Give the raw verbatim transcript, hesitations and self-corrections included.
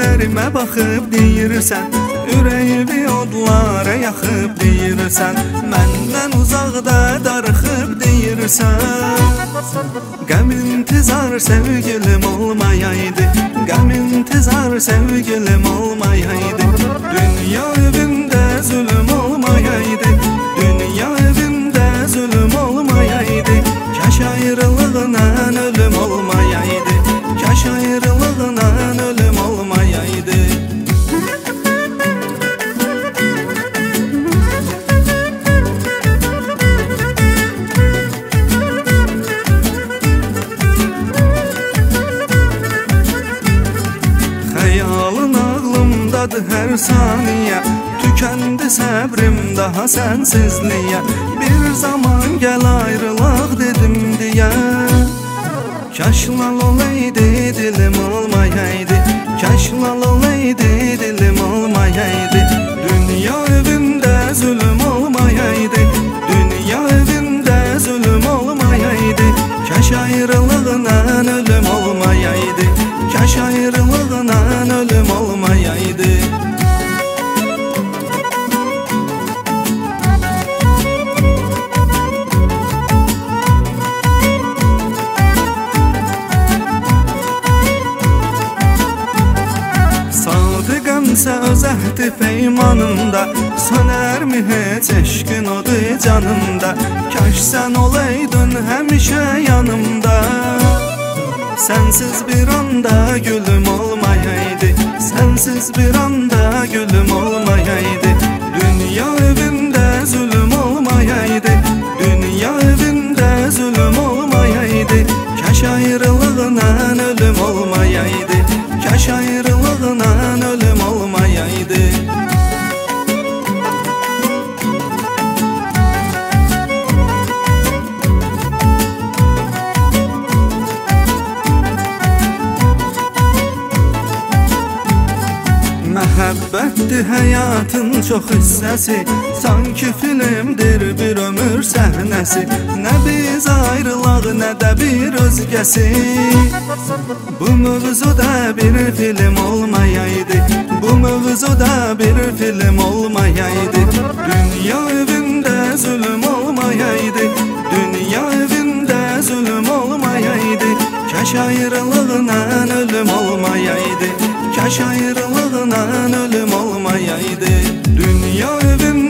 gözlərimə baxıb deyirsən, ürəyimi odlara yaxıb deyirsən, məndən uzaqda darıxıb deyirsən. Qəm intizar sevgilim olmayaydı, qəm intizar sevgilim olmayaydı, dünya evində zulüm olmayaydı, dünya evində zulüm olmayaydı, kaş ayrılığına ölüm olmayaydı, kaş ayrılığına ölüm olmayaydı. Xəyalın ağlımdadır hər saniyə, tükəndi səbrim daha sənsizliyə, bir zaman gəl ayrılaq dedim deyə. Kaş lal olaydı dilim olmayaydı, kaş lal olaydı dilim olmayaydı, dünya evində zulüm olmayaydı, dünya evində zulüm olmayaydı, kaş ayrılığına ölüm olmayaydı, kaş ayrılığına ölüm olmayaydı. Sadıqəmsə öz əhdi peymanında, sönərmi heç eşqin odur canımda, kaş sən olaydın həmişə yanımda. Sənsiz bir anda gülüm olmayaydı, sənsiz bir anda gülüm olmayaydı, dünya evində zulüm olmayaydı, dünya evində zulüm olmayaydı, kaş ayrılığına ölüm olmayaydı, kaş ayrılığına ölüm olmayaydı. Məhəbbətdir həyatın çox hissəsi, sanki filmdir bir ömür səhnəsi, nə biz ayrılaq, nə də bir özgəsi. Bu mövzuda bir film olmayaydı, bu mövzuda bir film olmayaydı, dünya evində zulüm olmayaydı, dünya evində zulüm olmayaydı, kaş ayrılığına ölüm olmayaydı, kaş ayrılığına ölüm olmayaydı, dünya evində